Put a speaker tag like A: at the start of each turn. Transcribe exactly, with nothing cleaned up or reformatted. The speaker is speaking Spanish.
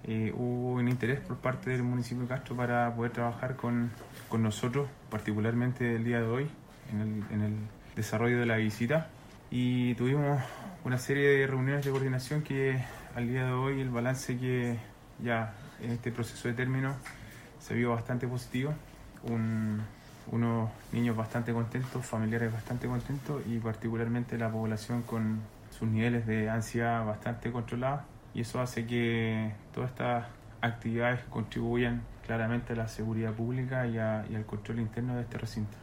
A: eh, hubo un interés por parte del municipio de Castro para poder trabajar con, con nosotros, particularmente el día de hoy, en el, en el desarrollo de la visita. Y tuvimos una serie de reuniones de coordinación que al día de hoy el balance que ya en este proceso de término se vio bastante positivo. Un, unos niños bastante contentos, familiares bastante contentos y particularmente la población con sus niveles de ansiedad bastante controlados, y eso hace que todas estas actividades contribuyan claramente a la seguridad pública y, a, y al control interno de este recinto.